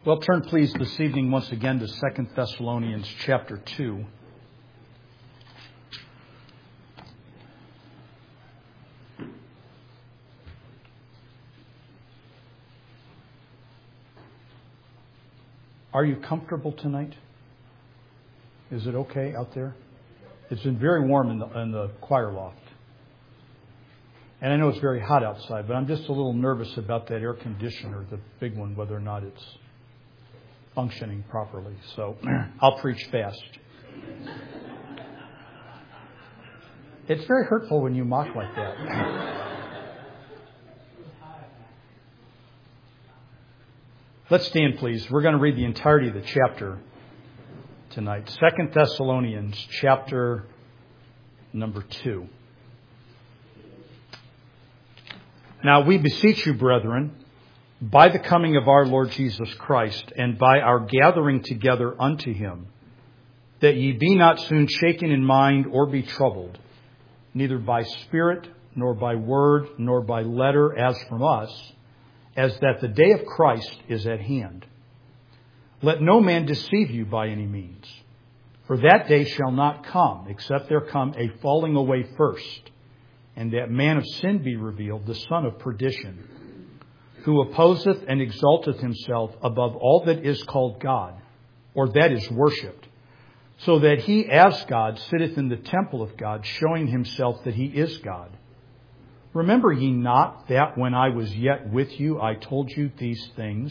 Well, turn please this evening once again to 2 Thessalonians chapter 2. Are you comfortable tonight? Is it okay out there? It's been very warm in the choir loft. And I know it's very hot outside, but I'm just a little nervous about that air conditioner, the big one, whether or not it's functioning properly. So I'll preach fast. It's very hurtful when you mock like that. Let's stand, please. We're going to read the entirety of the chapter tonight. 2 Thessalonians chapter number 2. Now we beseech you, brethren, by the coming of our Lord Jesus Christ, and by our gathering together unto him, that ye be not soon shaken in mind or be troubled, neither by spirit, nor by word, nor by letter as from us, as that the day of Christ is at hand. Let no man deceive you by any means, for that day shall not come, except there come a falling away first, and that man of sin be revealed, the son of perdition, who opposeth and exalteth himself above all that is called God, or that is worshipped, so that he as God sitteth in the temple of God, showing himself that he is God. Remember ye not that when I was yet with you, I told you these things?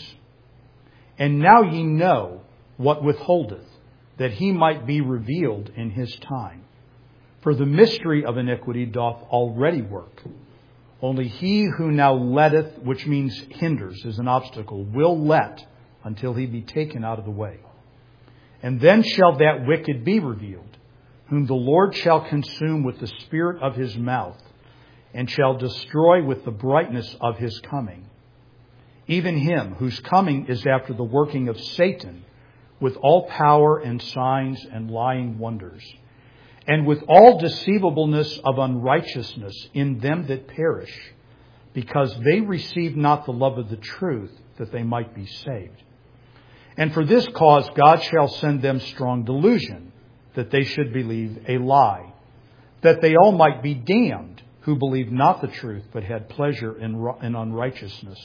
And now ye know what withholdeth, that he might be revealed in his time. For the mystery of iniquity doth already work. Only he who now letteth, which means hinders, is an obstacle, will let until he be taken out of the way. And then shall that wicked be revealed, whom the Lord shall consume with the spirit of his mouth, and shall destroy with the brightness of his coming. Even him whose coming is after the working of Satan, with all power and signs and lying wonders, and with all deceivableness of unrighteousness in them that perish, because they receive not the love of the truth, that they might be saved. And for this cause God shall send them strong delusion, that they should believe a lie, that they all might be damned, who believed not the truth, but had pleasure in unrighteousness.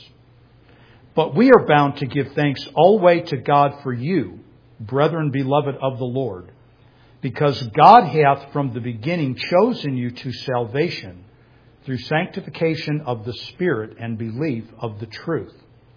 But we are bound to give thanks always to God for you, brethren beloved of the Lord, because God hath from the beginning chosen you to salvation through sanctification of the Spirit and belief of the truth,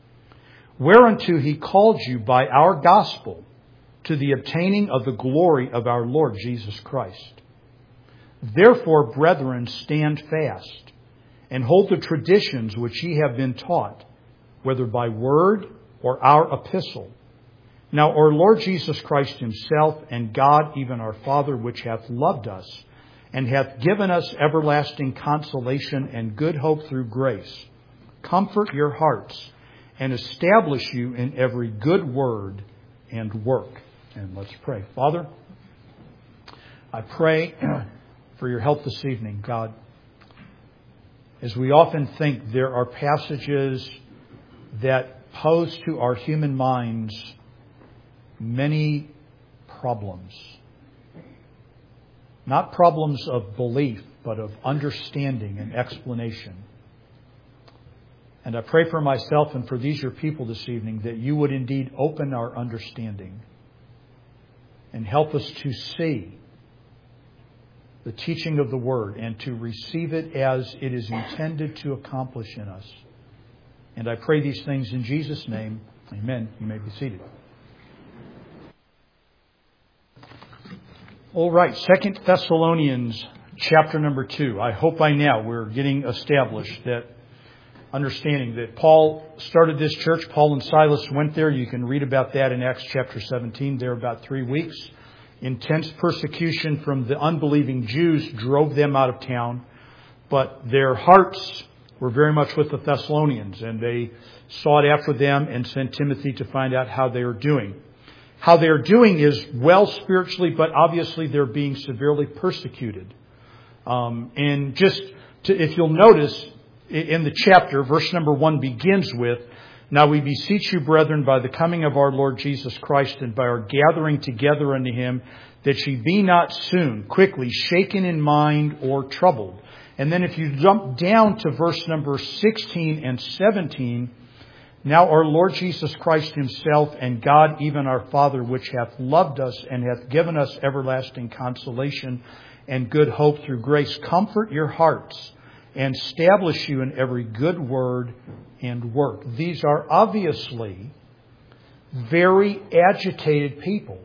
whereunto he called you by our gospel to the obtaining of the glory of our Lord Jesus Christ. Therefore, brethren, stand fast and hold the traditions which ye have been taught, whether by word or our epistle. Now our Lord Jesus Christ himself and God, even our Father, which hath loved us and hath given us everlasting consolation and good hope through grace, comfort your hearts and establish you in every good word and work. And let's pray. Father, I pray for your help this evening, God. As we often think, there are passages that pose to our human minds many problems. Not problems of belief, but of understanding and explanation. And I pray for myself and for these your people this evening that you would indeed open our understanding and help us to see the teaching of the Word and to receive it as it is intended to accomplish in us. And I pray these things in Jesus' name. Amen. You may be seated. All right, 2 Thessalonians chapter number 2. I hope by now we're getting established that understanding that Paul started this church. Paul and Silas went there. You can read about that in Acts chapter 17. There about 3 weeks. Intense persecution from the unbelieving Jews drove them out of town. But their hearts were very much with the Thessalonians, and they sought after them and sent Timothy to find out how they are doing. How they are doing is well spiritually, but obviously they're being severely persecuted. If you'll notice in the chapter, verse number 1 begins with, Now we beseech you, brethren, by the coming of our Lord Jesus Christ and by our gathering together unto Him, that ye be not soon, quickly, shaken in mind or troubled. And then if you jump down to verse number 16 and 17, now our Lord Jesus Christ Himself and God, even our Father, which hath loved us and hath given us everlasting consolation and good hope through grace, comfort your hearts and establish you in every good word and work. These are obviously very agitated people.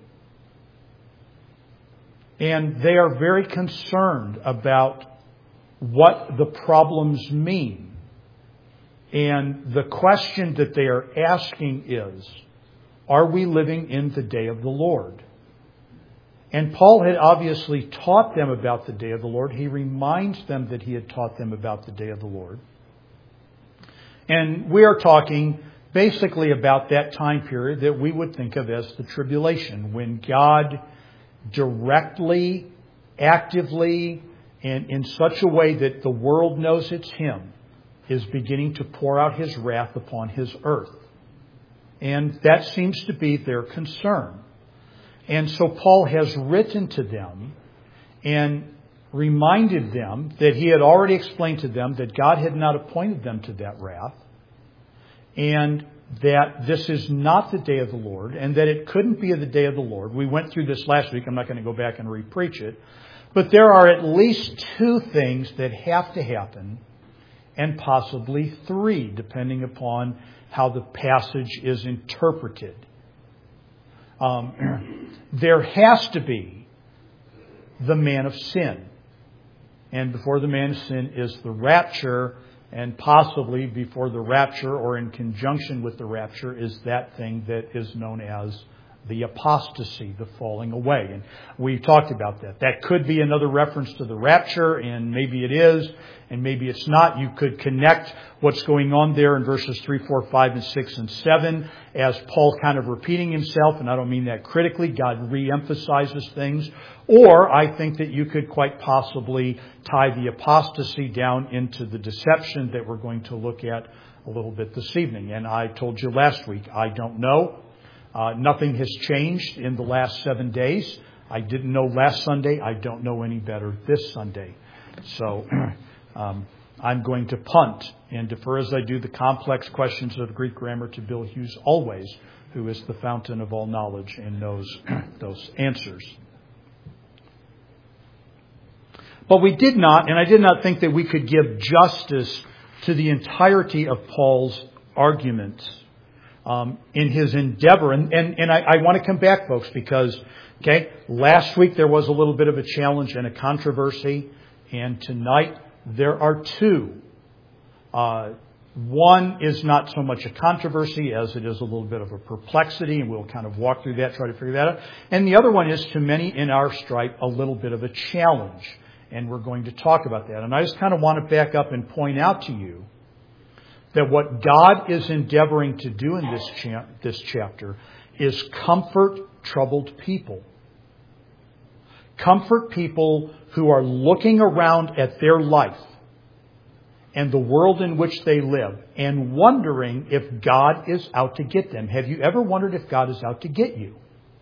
And they are very concerned about what the problems mean. And the question that they are asking is, are we living in the day of the Lord? And Paul had obviously taught them about the day of the Lord. He reminds them that he had taught them about the day of the Lord. And we are talking basically about that time period that we would think of as the tribulation, when God directly, actively, and in such a way that the world knows it's Him, is beginning to pour out His wrath upon His earth. And that seems to be their concern. And so Paul has written to them and reminded them that he had already explained to them that God had not appointed them to that wrath, and that this is not the day of the Lord, and that it couldn't be the day of the Lord. We went through this last week. I'm not going to go back and re-preach it. But there are at least two things that have to happen, and possibly three, depending upon how the passage is interpreted. There has to be the man of sin. And before the man of sin is the rapture, and possibly before the rapture or in conjunction with the rapture is that thing that is known as the apostasy, the falling away. And we talked about that. That could be another reference to the rapture, and maybe it is, and maybe it's not. You could connect what's going on there in verses 3, 4, 5, and 6, and 7 as Paul kind of repeating himself, and I don't mean that critically. God re-emphasizes things. Or I think that you could quite possibly tie the apostasy down into the deception that we're going to look at a little bit this evening. And I told you last week, I don't know. Nothing has changed in the last 7 days. I didn't know last Sunday. I don't know any better this Sunday. So I'm going to punt and defer as I do the complex questions of Greek grammar to Bill Hughes always, who is the fountain of all knowledge and knows those answers. But we did not, and I did not think that we could give justice to the entirety of Paul's arguments in his endeavor. And I want to come back, folks, because, last week there was a little bit of a challenge and a controversy. And tonight there are two. One is not so much a controversy as it is a little bit of a perplexity, and we'll kind of walk through that, try to figure that out. And the other one is, to many in our stripe, a little bit of a challenge. And we're going to talk about that. And I just kind of want to back up and point out to you that what God is endeavoring to do in this chapter is comfort troubled people. Comfort people who are looking around at their life and the world in which they live and wondering if God is out to get them. Have you ever wondered if God is out to get you?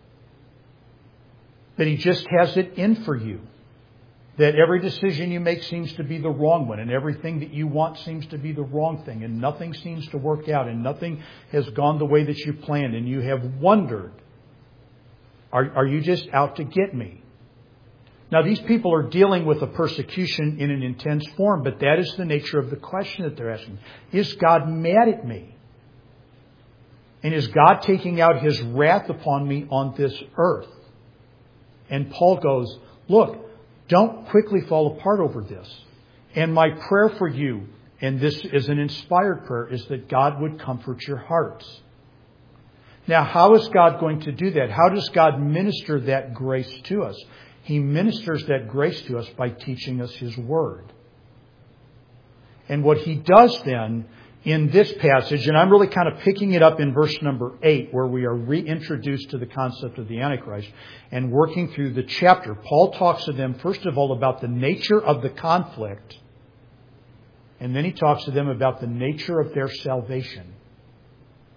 That He just has it in for you. That every decision you make seems to be the wrong one, and everything that you want seems to be the wrong thing, and nothing seems to work out, and nothing has gone the way that you planned, and you have wondered, are you just out to get me? Now, these people are dealing with a persecution in an intense form, but that is the nature of the question that they're asking. Is God mad at me? And is God taking out His wrath upon me on this earth? And Paul goes, look, don't quickly fall apart over this. And my prayer for you, and this is an inspired prayer, is that God would comfort your hearts. Now, how is God going to do that? How does God minister that grace to us? He ministers that grace to us by teaching us His Word. And what He does then in this passage, and I'm really kind of picking it up in verse number 8, where we are reintroduced to the concept of the Antichrist and working through the chapter. Paul talks to them, first of all, about the nature of the conflict. And then he talks to them about the nature of their salvation.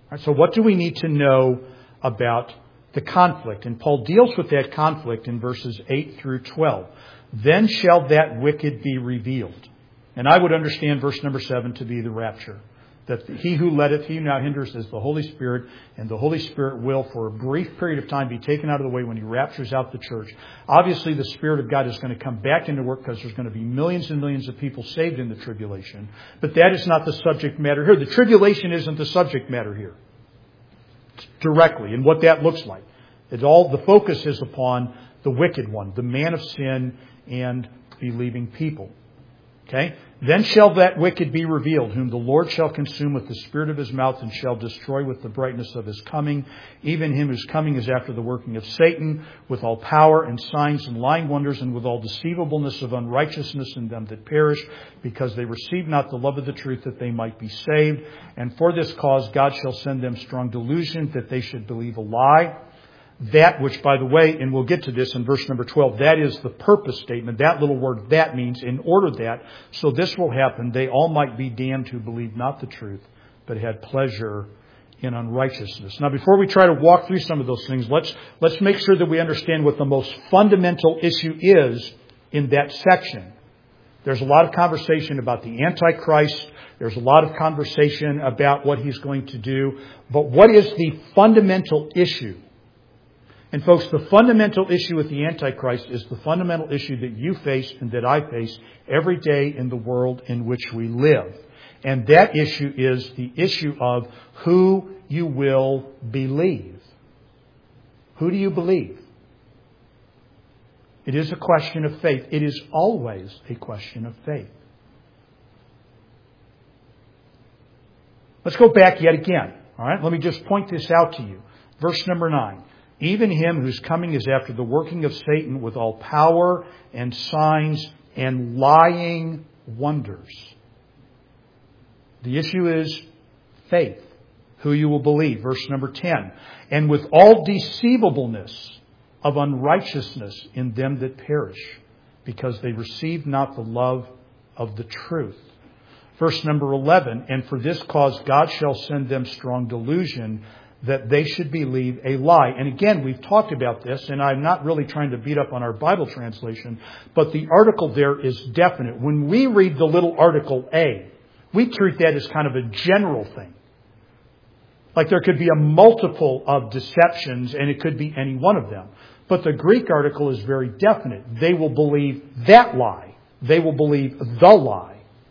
Right, so what do we need to know about the conflict? And Paul deals with that conflict in verses 8 through 12. Then shall that wicked be revealed. And I would understand verse number 7 to be the rapture. That he who letteth, he who now hinders is the Holy Spirit, and the Holy Spirit will, for a brief period of time, be taken out of the way when he raptures out the church. Obviously, the Spirit of God is going to come back into work because there's going to be millions and millions of people saved in the tribulation. But that is not the subject matter here. The tribulation isn't the subject matter here. Directly, and what that looks like. The focus is upon the wicked one, the man of sin and believing people. Okay? Then shall that wicked be revealed, whom the Lord shall consume with the spirit of his mouth and shall destroy with the brightness of his coming, even him whose coming is after the working of Satan, with all power and signs and lying wonders, and with all deceivableness of unrighteousness in them that perish, because they receive not the love of the truth that they might be saved. And for this cause God shall send them strong delusion, that they should believe a lie. That which, by the way, and we'll get to this in verse number 12, that is the purpose statement. That little word, that means in order that, so this will happen, they all might be damned who believed not the truth, but had pleasure in unrighteousness. Now, before we try to walk through some of those things, let's make sure that we understand what the most fundamental issue is in that section. There's a lot of conversation about the Antichrist. There's a lot of conversation about what he's going to do. But what is the fundamental issue? And folks, the fundamental issue with the Antichrist is the fundamental issue that you face and that I face every day in the world in which we live. And that issue is the issue of who you will believe. Who do you believe? It is a question of faith. It is always a question of faith. Let's go back yet again. All right, let me just point this out to you. Verse number 9. Even him whose coming is after the working of Satan with all power and signs and lying wonders. The issue is faith, who you will believe. Verse number 10. And with all deceivableness of unrighteousness in them that perish, because they receive not the love of the truth. Verse number 11. And for this cause God shall send them strong delusion, that they should believe a lie. And again, we've talked about this, and I'm not really trying to beat up on our Bible translation, but the article there is definite. When we read the little article A, we treat that as kind of a general thing. Like there could be a multiple of deceptions, and it could be any one of them. But the Greek article is very definite. They will believe that lie. They will believe the lie.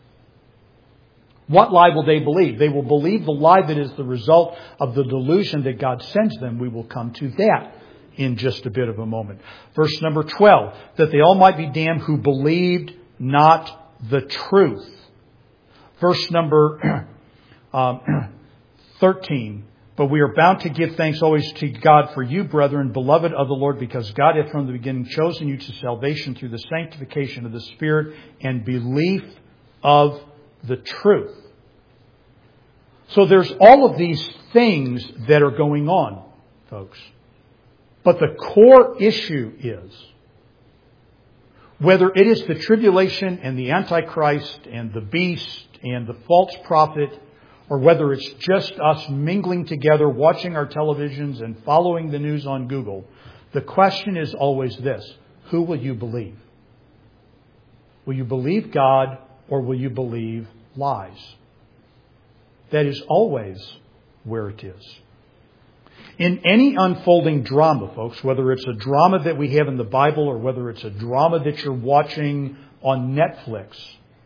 What lie will they believe? They will believe the lie that is the result of the delusion that God sends them. We will come to that in just a bit of a moment. Verse number 12, that they all might be damned who believed not the truth. Verse number 13, but we are bound to give thanks always to God for you, brethren, beloved of the Lord, because God hath from the beginning chosen you to salvation through the sanctification of the Spirit and belief of the truth. So there's all of these things that are going on, folks. But the core issue is whether it is the tribulation and the Antichrist and the beast and the false prophet, or whether it's just us mingling together, watching our televisions and following the news on Google, the question is always this: who will you believe? Will you believe God, or will you believe lies? That is always where it is. In any unfolding drama, folks, whether it's a drama that we have in the Bible or whether it's a drama that you're watching on Netflix,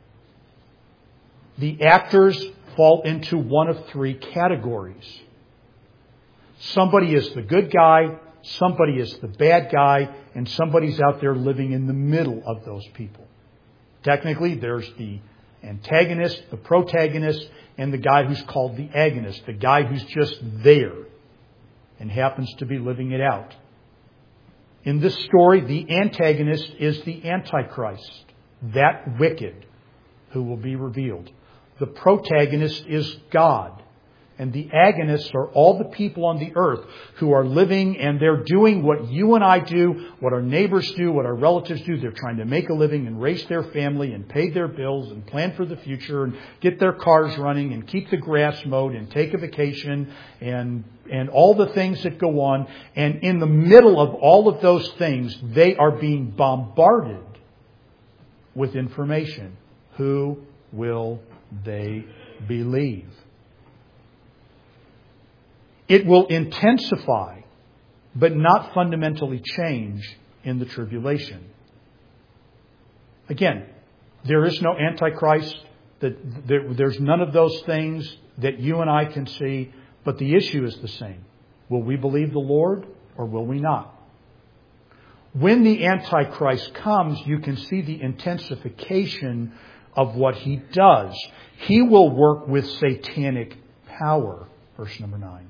the actors fall into one of three categories. Somebody is the good guy, somebody is the bad guy, and somebody's out there living in the middle of those people. Technically, there's the antagonist, the protagonist, and the guy who's called the agonist, the guy who's just there and happens to be living it out. In this story, the antagonist is the Antichrist, that wicked who will be revealed. The protagonist is God. And the agonists are all the people on the earth who are living and they're doing what you and I do, what our neighbors do, what our relatives do. They're trying to make a living and raise their family and pay their bills and plan for the future and get their cars running and keep the grass mowed and take a vacation and all the things that go on. And in the middle of all of those things, they are being bombarded with information. Who will they believe? It will intensify, but not fundamentally change in the tribulation. Again, there is no Antichrist. There's none of those things that you and I can see, but the issue is the same. Will we believe the Lord or will we not? When the Antichrist comes, you can see the intensification of what he does. He will work with satanic power. Verse number 9.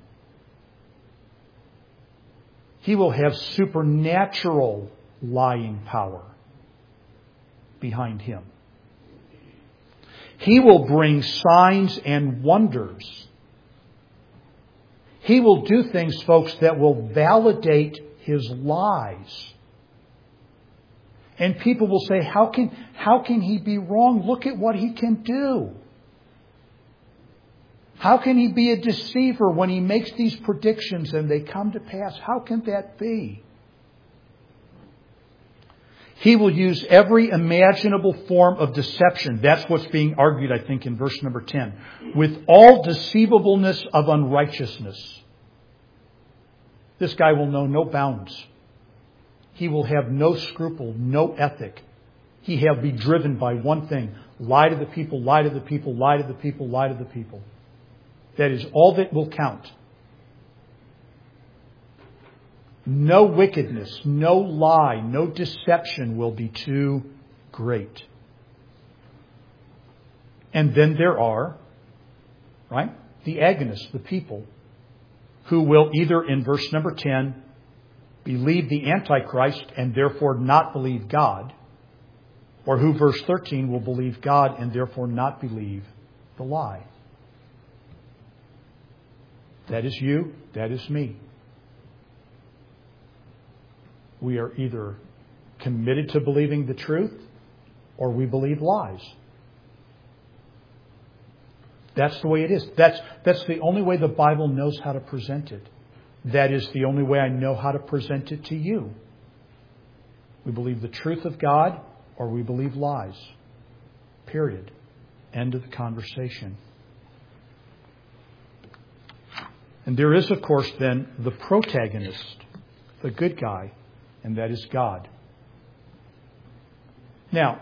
He will have supernatural lying power behind him. He will bring signs and wonders. He will do things, folks, that will validate his lies. And people will say, how can he be wrong? Look at what he can do. How can he be a deceiver when he makes these predictions and they come to pass? How can that be? He will use every imaginable form of deception. That's what's being argued, I think, in verse number 10. With all deceivableness of unrighteousness. This guy will know no bounds. He will have no scruple, no ethic. He will be driven by one thing. Lie to the people, lie to the people, lie to the people, lie to the people. That is all that will count. No wickedness, no lie, no deception will be too great. And then there are, right, the agonists, the people, who will either, in verse number 10, believe the Antichrist and therefore not believe God, or who, verse 13, will believe God and therefore not believe the lie. That is you, that is me. We are either committed to believing the truth or we believe lies. That's the way it is. That's the only way the Bible knows how to present it. That is the only way I know how to present it to you. We believe the truth of God or we believe lies. Period. End of the conversation. And there is, of course, then the protagonist, the good guy, and that is God. Now,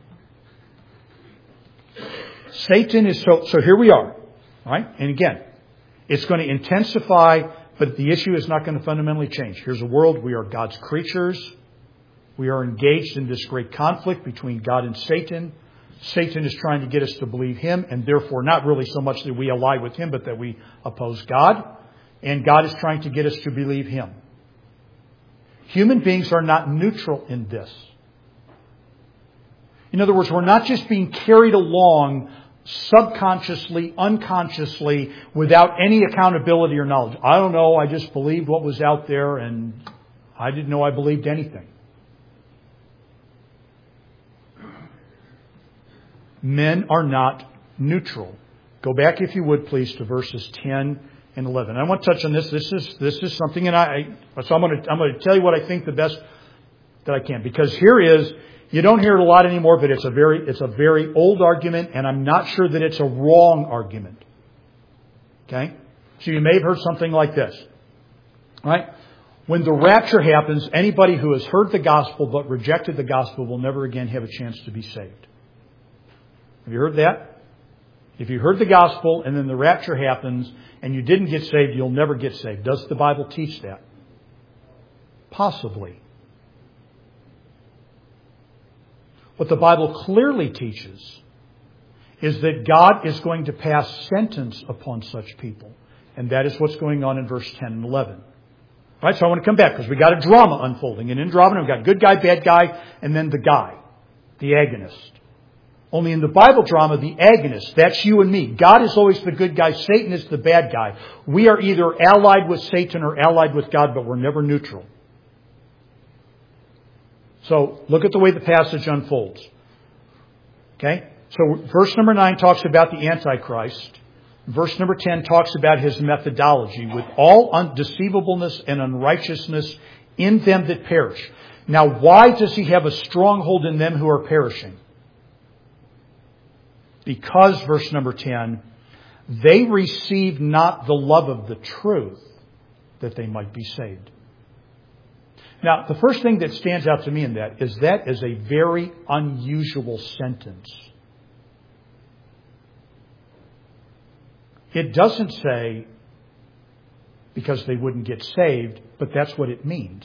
Satan is so here we are, right? And again, it's going to intensify, but the issue is not going to fundamentally change. Here's a world, we are God's creatures. We are engaged in this great conflict between God and Satan. Satan is trying to get us to believe him, and therefore not really so much that we ally with him, but that we oppose God. And God is trying to get us to believe him. Human beings are not neutral in this. In other words, we're not just being carried along subconsciously, unconsciously, without any accountability or knowledge. I don't know, I just believed what was out there, and I didn't know I believed anything. Men are not neutral. Go back, if you would, please, to verses 10 and 11. I want to touch on this. This is something, and so I'm going to tell you what I think the best that I can. Because here is, you don't hear it a lot anymore, but it's a very old argument, and I'm not sure that it's a wrong argument. Okay? So you may have heard something like this. Right? When the rapture happens, anybody who has heard the gospel but rejected the gospel will never again have a chance to be saved. Have you heard that? If you heard the gospel and then the rapture happens and you didn't get saved, you'll never get saved. Does the Bible teach that? Possibly. What the Bible clearly teaches is that God is going to pass sentence upon such people. And that is what's going on in verse 10 and 11. Right? So I want to come back because we got a drama unfolding. And in drama, we've got good guy, bad guy, and then the guy, the agonist. Only in the Bible drama, the agonist, that's you and me. God is always the good guy. Satan is the bad guy. We are either allied with Satan or allied with God, but we're never neutral. So look at the way the passage unfolds. Okay? So verse number 9 talks about the Antichrist. Verse number 10 talks about his methodology with all undeceivableness and unrighteousness in them that perish. Now, why does he have a stronghold in them who are perishing? Because, verse number 10, they receive not the love of the truth that they might be saved. Now, the first thing that stands out to me in that is a very unusual sentence. It doesn't say because they wouldn't get saved, but that's what it means.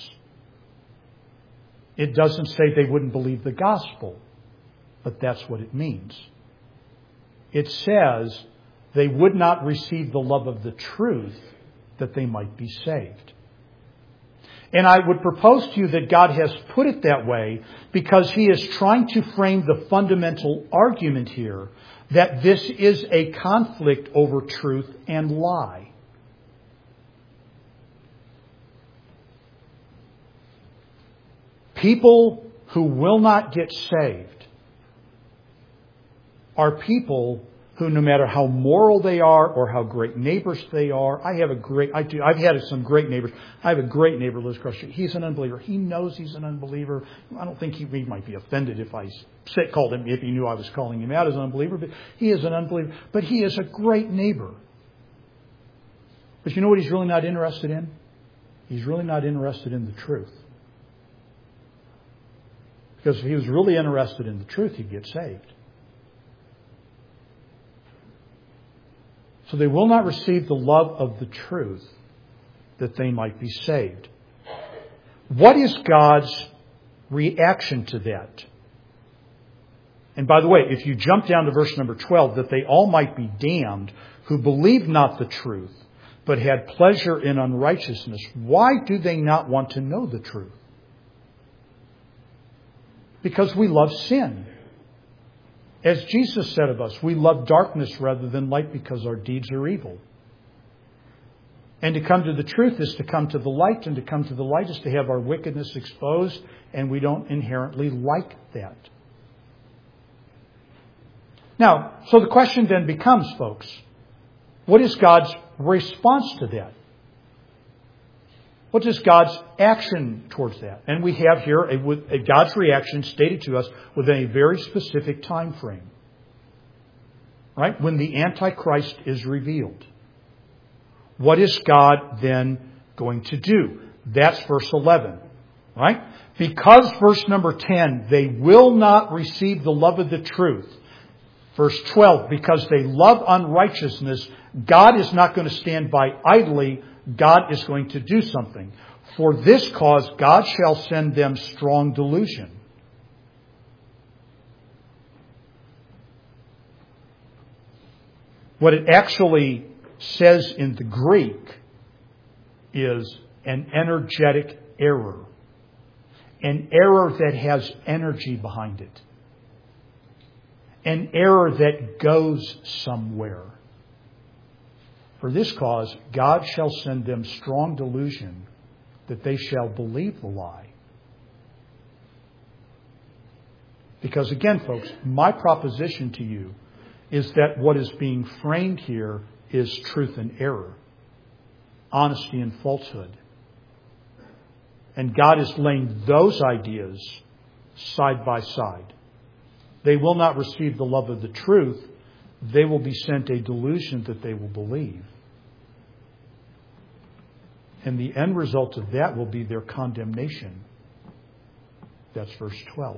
It doesn't say they wouldn't believe the gospel, but that's what it means. It says they would not receive the love of the truth that they might be saved. And I would propose to you that God has put it that way because He is trying to frame the fundamental argument here that this is a conflict over truth and lie. People who will not get saved are people who, no matter how moral they are or how great neighbors they are, I've had some great neighbors. I have a great neighbor, Liz Crusher. He's an unbeliever. He knows he's an unbeliever. I don't think he might be offended if if he knew I was calling him out as an unbeliever, but he is an unbeliever. But he is a great neighbor. But you know what he's really not interested in? He's really not interested in the truth. Because if he was really interested in the truth, he'd get saved. So they will not receive the love of the truth that they might be saved. What is God's reaction to that? And by the way, if you jump down to verse number 12, that they all might be damned who believed not the truth, but had pleasure in unrighteousness. Why do they not want to know the truth? Because we love sin. As Jesus said of us, we love darkness rather than light because our deeds are evil. And to come to the truth is to come to the light, and to come to the light is to have our wickedness exposed, and we don't inherently like that. Now, so the question then becomes, folks, what is God's response to that? What is God's action towards that? And we have here God's reaction stated to us within a very specific time frame. Right? When the Antichrist is revealed. What is God then going to do? That's verse 11. Right? Because verse number 10, they will not receive the love of the truth. Verse 12, because they love unrighteousness, God is not going to stand by idly. God is going to do something. For this cause, God shall send them strong delusion. What it actually says in the Greek is an energetic error. An error that has energy behind it. An error that goes somewhere. For this cause, God shall send them strong delusion that they shall believe the lie. Because again, folks, my proposition to you is that what is being framed here is truth and error, honesty and falsehood. And God is laying those ideas side by side. They will not receive the love of the truth. They will be sent a delusion that they will believe. And the end result of that will be their condemnation. That's verse 12.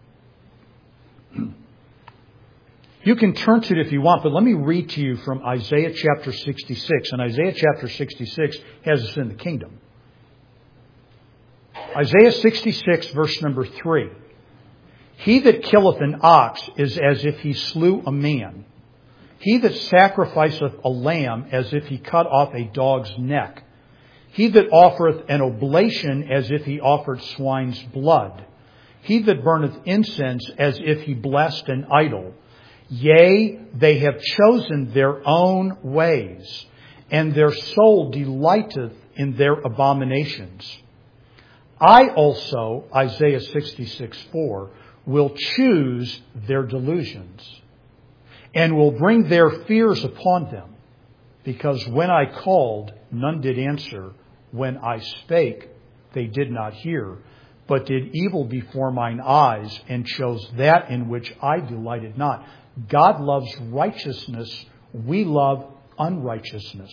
You can turn to it if you want, but let me read to you from Isaiah chapter 66. And Isaiah chapter 66 has us in the kingdom. Isaiah 66, verse number 3. He that killeth an ox is as if he slew a man. He that sacrificeth a lamb as if he cut off a dog's neck. He that offereth an oblation as if he offered swine's blood. he that burneth incense as if he blessed an idol. Yea, they have chosen their own ways, and their soul delighteth in their abominations. I also, Isaiah 66:4, will choose their delusions, and will bring their fears upon them. Because when I called, none did answer. When I spake, they did not hear, but did evil before mine eyes, and chose that in which I delighted not. God loves righteousness. We love unrighteousness.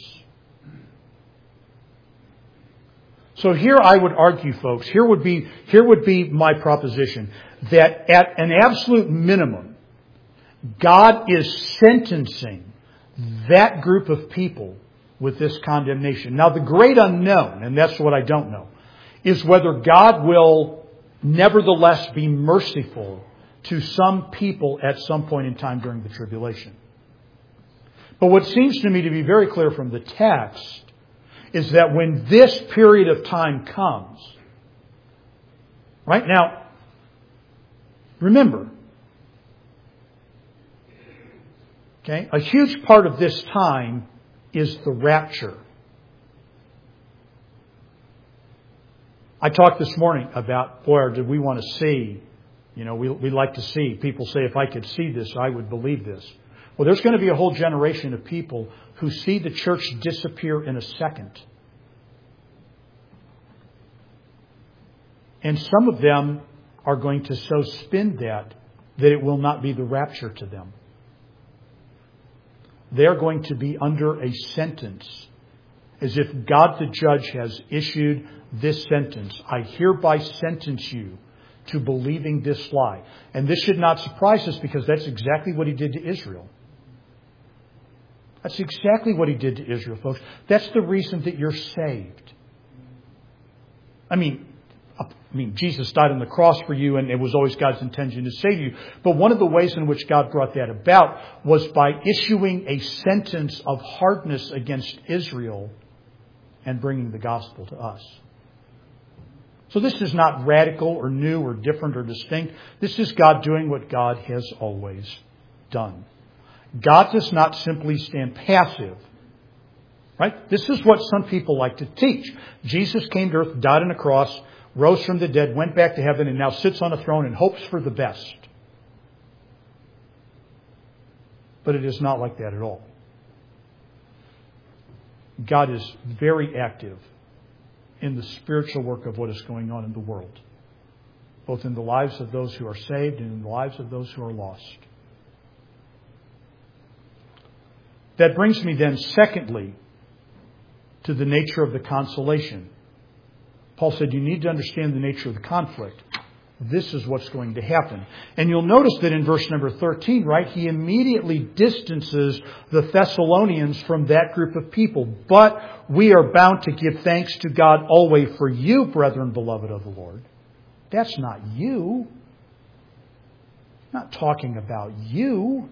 So here I would argue, folks, here would be my proposition, that at an absolute minimum, God is sentencing that group of people with this condemnation. Now, the great unknown, and that's what I don't know, is whether God will nevertheless be merciful to some people at some point in time during the tribulation. But what seems to me to be very clear from the text is that when this period of time comes, right now, remember, okay, a huge part of this time is the rapture. I talked this morning about, boy, did we want to see, we like to see. People say, if I could see this, I would believe this. Well, there's going to be a whole generation of people who see the church disappear in a second. And some of them are going to so spin that it will not be the rapture to them. They're going to be under a sentence, as if God the judge has issued this sentence. I hereby sentence you to believing this lie. And this should not surprise us, because that's exactly what He did to Israel. That's exactly what He did to Israel, folks. That's the reason that you're saved. I mean, Jesus died on the cross for you, and it was always God's intention to save you. But one of the ways in which God brought that about was by issuing a sentence of hardness against Israel and bringing the gospel to us. So this is not radical or new or different or distinct. This is God doing what God has always done. God does not simply stand passive. Right? This is what some people like to teach. Jesus came to earth, died on a cross, rose from the dead, went back to heaven, and now sits on a throne and hopes for the best. But it is not like that at all. God is very active in the spiritual work of what is going on in the world, both in the lives of those who are saved and in the lives of those who are lost. That brings me then, secondly, to the nature of the consolation. Paul said you need to understand the nature of the conflict. This is what's going to happen. And you'll notice that in verse number 13, right, he immediately distances the Thessalonians from that group of people. But we are bound to give thanks to God always for you, brethren, beloved of the Lord. That's not you. I'm not talking about you.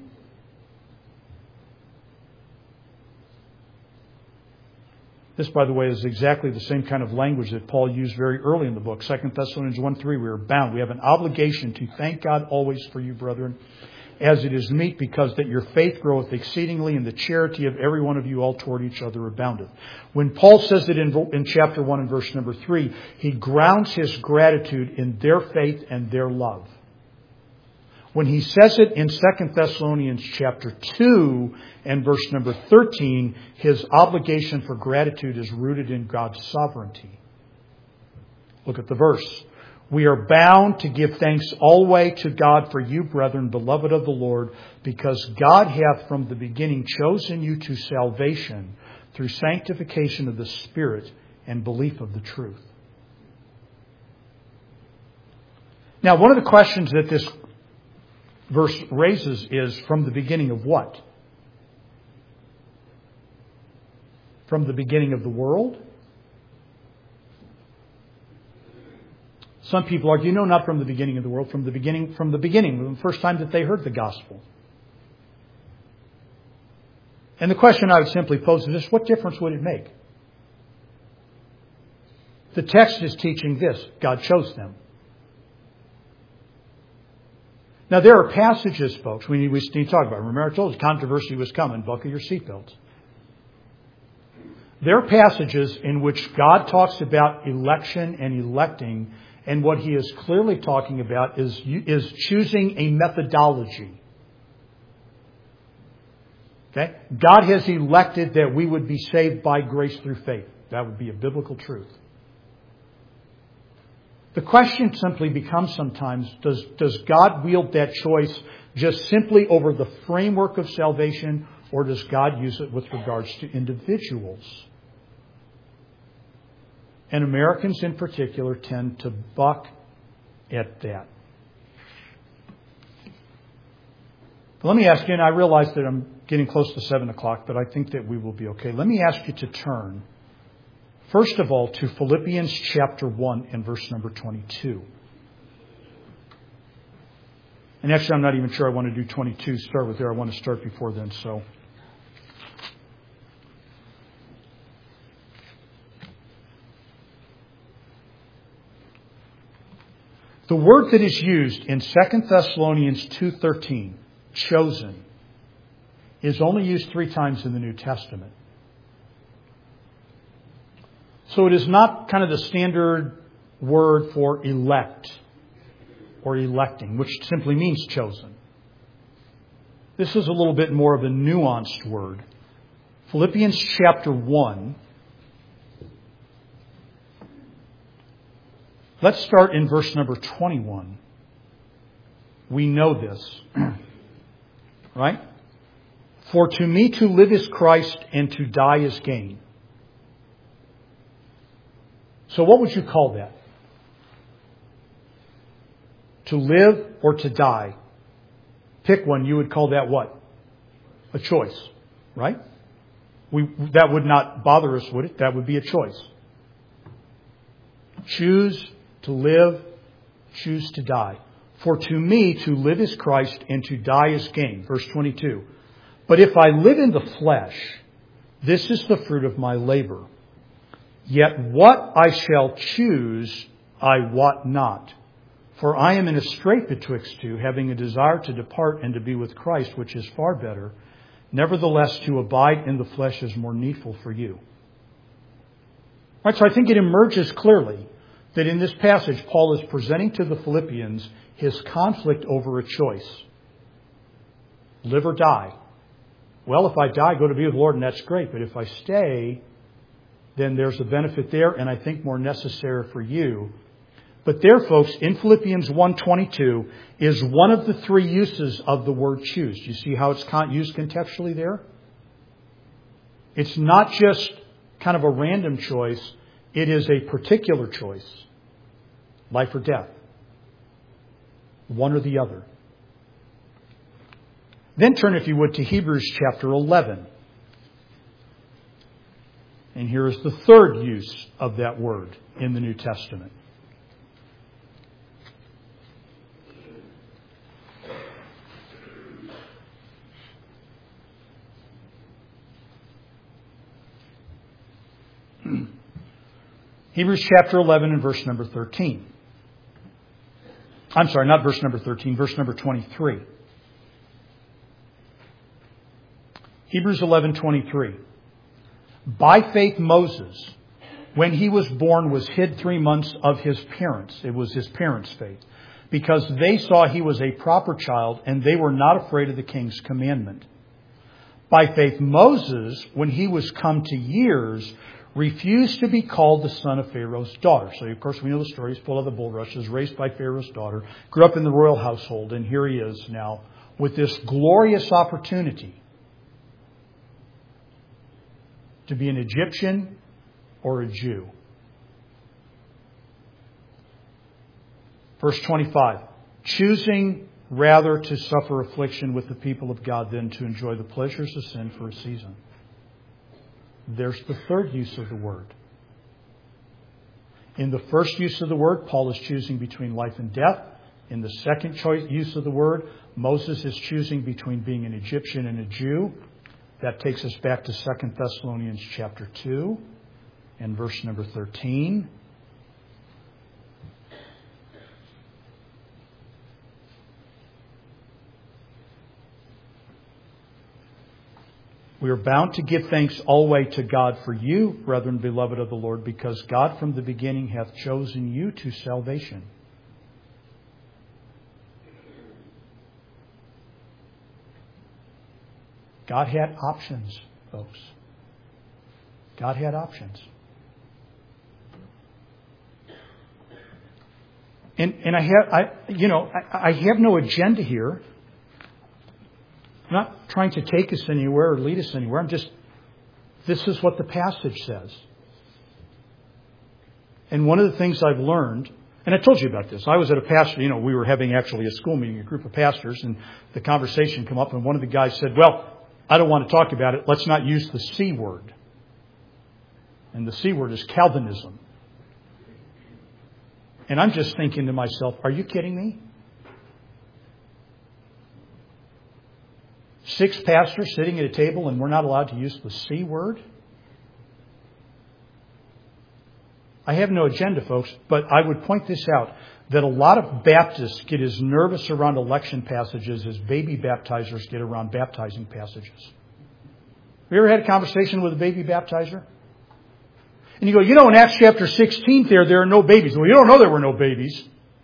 This, by the way, is exactly the same kind of language that Paul used very early in the book. 2 Thessalonians 1:3, we are bound. We have an obligation to thank God always for you, brethren, as it is meet, because that your faith groweth exceedingly, and the charity of every one of you all toward each other aboundeth. When Paul says it in chapter 1 and verse number 3, he grounds his gratitude in their faith and their love. When he says it in 2 Thessalonians chapter 2 and verse number 13, his obligation for gratitude is rooted in God's sovereignty. Look at the verse. We are bound to give thanks always to God for you, brethren, beloved of the Lord, because God hath from the beginning chosen you to salvation through sanctification of the Spirit and belief of the truth. Now, one of the questions that this verse raises is, from the beginning of what? From the beginning of the world? Some people argue, no, not from the beginning of the world, from the beginning, the first time that they heard the gospel. And the question I would simply pose is this: what difference would it make? The text is teaching this: God chose them. Now, there are passages, folks, we need to talk about. Remember, I told you controversy was coming. Buckle your seatbelts. There are passages in which God talks about election and electing, and what He is clearly talking about is choosing a methodology. Okay? God has elected that we would be saved by grace through faith. That would be a biblical truth. The question simply becomes sometimes, does God wield that choice just simply over the framework of salvation, or does God use it with regards to individuals? And Americans in particular tend to buck at that. But let me ask you, and I realize that I'm getting close to 7 o'clock, but I think that we will be okay. Let me ask you to turn, first of all, to Philippians chapter 1 and verse number 22. And actually, I'm not even sure I want to do 22, start with there. I want to start before then, so. The word that is used in 2 Thessalonians 2:13, chosen, is only used 3 times in the New Testament. So it is not kind of the standard word for elect or electing, which simply means chosen. This is a little bit more of a nuanced word. Philippians chapter 1. Let's start in verse number 21. We know this, right? For to me to live is Christ and to die is gain. So what would you call that? To live or to die? Pick one. You would call that what? A choice, right? That would not bother us, would it? That would be a choice. Choose to live, choose to die. For to me to live is Christ and to die is gain. Verse 22. But if I live in the flesh, this is the fruit of my labor. Yet what I shall choose, I wot not. For I am in a strait betwixt two, having a desire to depart and to be with Christ, which is far better. Nevertheless, to abide in the flesh is more needful for you. Right, so I think it emerges clearly that in this passage, Paul is presenting to the Philippians his conflict over a choice. Live or die. Well, if I die, go to be with the Lord, and that's great. But if I stay, then there's a benefit there, and I think more necessary for you. But there, folks, in Philippians 1:22 is one of the 3 uses of the word choose. You see how it's used contextually there? It's not just kind of a random choice. It is a particular choice. Life or death. One or the other. Then turn, if you would, to Hebrews chapter 11. And here is the 3rd use of that word in the New Testament. Hebrews chapter 11 and verse number 13. I'm sorry, not verse number 13, verse number 23. Hebrews 11:23. By faith Moses, when he was born, was hid 3 months of his parents. It was his parents' faith. Because they saw he was a proper child, and they were not afraid of the king's commandment. By faith Moses, when he was come to years, refused to be called the son of Pharaoh's daughter. So, of course, we know the story. He's pulled out of the bulrushes, raised by Pharaoh's daughter, grew up in the royal household, and here he is now with this glorious opportunity to be an Egyptian or a Jew. Verse 25, choosing rather to suffer affliction with the people of God than to enjoy the pleasures of sin for a season. There's the 3rd use of the word. In the first use of the word, Paul is choosing between life and death. In the second use of the word, Moses is choosing between being an Egyptian and a Jew. That takes us back to 2 Thessalonians chapter 2 and verse number 13. We are bound to give thanks always to God for you, brethren, beloved of the Lord, because God from the beginning hath chosen you to salvation. God had options, folks. God had options. And I have no agenda here. I'm not trying to take us anywhere or lead us anywhere. This is what the passage says. And one of the things I've learned, and I told you about this. I was at a pastor, we were having actually a school meeting, a group of pastors, and the conversation came up, and one of the guys said, well, I don't want to talk about it. Let's not use the C word. And the C word is Calvinism. And I'm just thinking to myself, are you kidding me? 6 pastors sitting at a table and we're not allowed to use the C word? I have no agenda, folks, but I would point this out, that a lot of Baptists get as nervous around election passages as baby baptizers get around baptizing passages. Have you ever had a conversation with a baby baptizer? And you go, in Acts chapter 16 there are no babies. Well, you don't know there were no babies.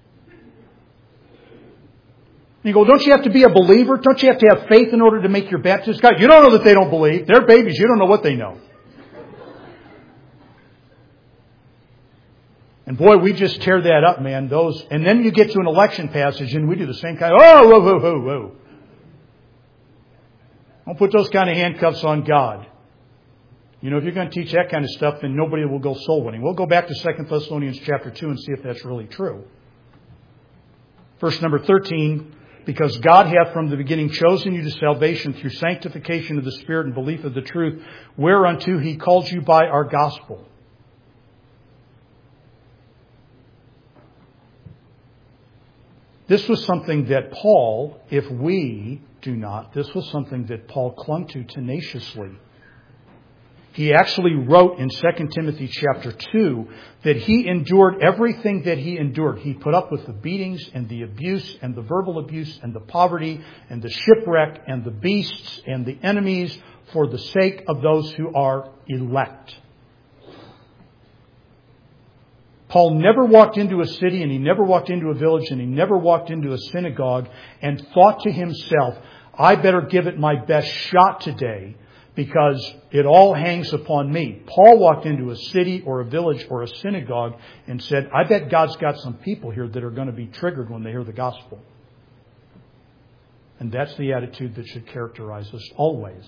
And you go, don't you have to be a believer? Don't you have to have faith in order to make your baptism? God, you don't know that they don't believe. They're babies. You don't know what they know. And boy, we just tear that up, man. And then you get to an election passage and we do the same kind of, whoa. Don't put those kind of handcuffs on God. If you're going to teach that kind of stuff, then nobody will go soul winning. We'll go back to 2 Thessalonians chapter 2 and see if that's really true. Verse number 13, because God hath from the beginning chosen you to salvation through sanctification of the Spirit and belief of the truth, whereunto He called you by our gospel. This was something that Paul, if we do not, this was something that Paul clung to tenaciously. He actually wrote in 2 Timothy chapter 2 that he endured everything that he endured. He put up with the beatings and the abuse and the verbal abuse and the poverty and the shipwreck and the beasts and the enemies for the sake of those who are elect. Paul never walked into a city and he never walked into a village and he never walked into a synagogue and thought to himself, I better give it my best shot today, because it all hangs upon me. Paul walked into a city or a village or a synagogue and said, I bet God's got some people here that are going to be triggered when they hear the gospel. And that's the attitude that should characterize us always.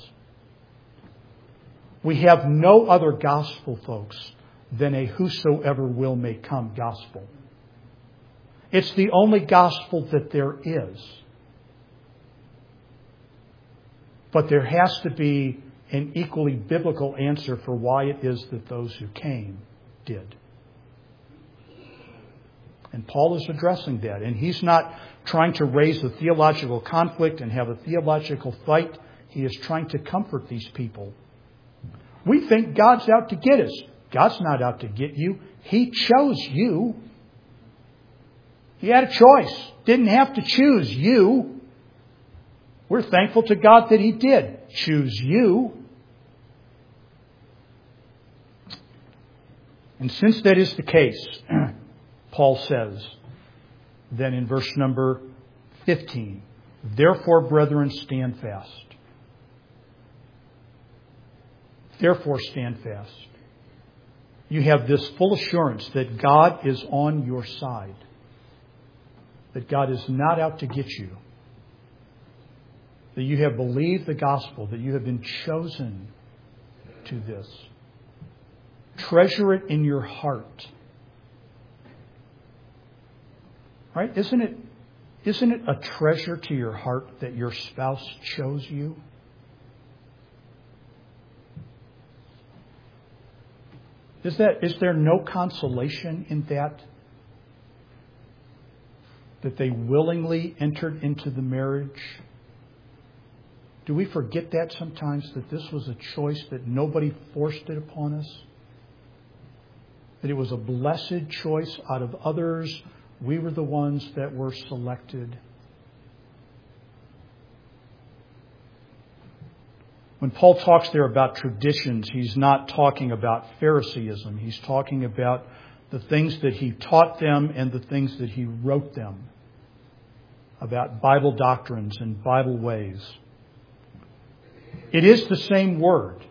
We have no other gospel, folks, than a whosoever will may come gospel. It's the only gospel that there is. But there has to be an equally biblical answer for why it is that those who came did. And Paul is addressing that. And he's not trying to raise a theological conflict and have a theological fight. He is trying to comfort these people. We think God's out to get us. God's not out to get you. He chose you. He had a choice. Didn't have to choose you. We're thankful to God that He did choose you. And since that is the case, Paul says, then in verse number 15, therefore, brethren, stand fast. Therefore, stand fast. You have this full assurance that God is on your side. That God is not out to get you. That you have believed the gospel. That you have been chosen to this. Treasure it in your heart. Right? Isn't it a treasure to your heart that your spouse chose you? Is there no consolation in that? That they willingly entered into the marriage? Do we forget that sometimes, that this was a choice, that nobody forced it upon us? That it was a blessed choice out of others. We were the ones that were selected. When Paul talks there about traditions, he's not talking about Phariseeism. He's talking about the things that he taught them and the things that he wrote them, about Bible doctrines and Bible ways. It is the same word.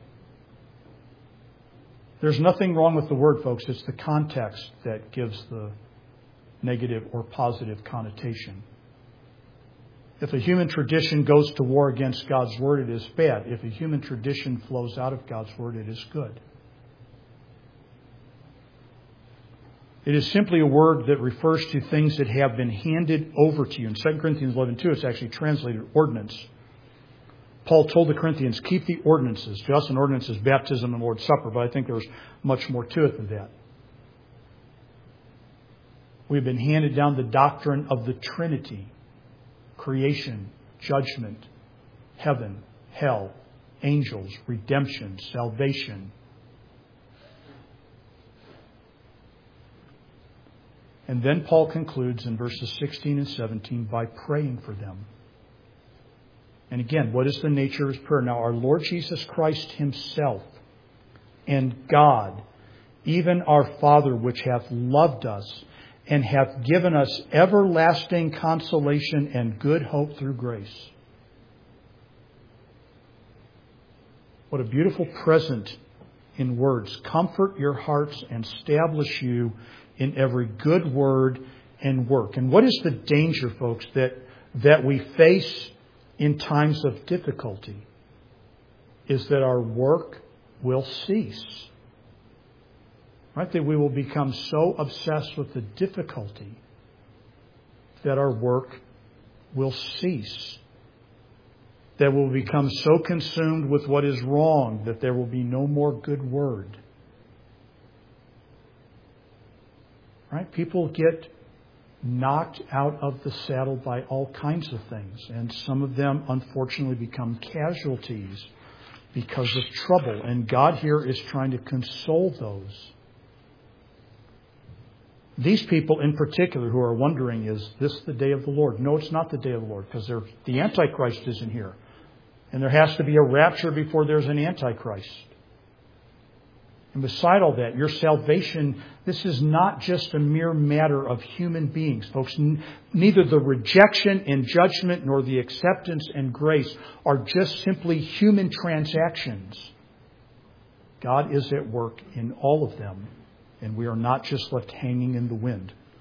There's nothing wrong with the word, folks. It's the context that gives the negative or positive connotation. If a human tradition goes to war against God's Word, it is bad. If a human tradition flows out of God's Word, it is good. It is simply a word that refers to things that have been handed over to you. In 2 Corinthians 11:2, it's actually translated ordinance. Paul told the Corinthians, keep the ordinances. To us, an ordinance is baptism and Lord's Supper, but I think there's much more to it than that. We've been handed down the doctrine of the Trinity. Creation, judgment, heaven, hell, angels, redemption, salvation. And then Paul concludes in verses 16 and 17 by praying for them. And again, what is the nature of his prayer? Now, our Lord Jesus Christ himself and God, even our Father, which hath loved us and hath given us everlasting consolation and good hope through grace. What a beautiful present in words. Comfort your hearts and establish you in every good word and work. And what is the danger, folks, that we face in times of difficulty? Is that our work will cease. Right? That we will become so obsessed with the difficulty that our work will cease. That we'll become so consumed with what is wrong that there will be no more good word. Right? People get knocked out of the saddle by all kinds of things. And some of them, unfortunately, become casualties because of trouble. And God here is trying to console those. These people in particular who are wondering, is this the day of the Lord? No, it's not the day of the Lord, because the Antichrist isn't here. And there has to be a rapture before there's an Antichrist. And beside all that, your salvation, this is not just a mere matter of human beings, folks. Neither the rejection and judgment nor the acceptance and grace are just simply human transactions. God is at work in all of them, and we are not just left hanging in the wind.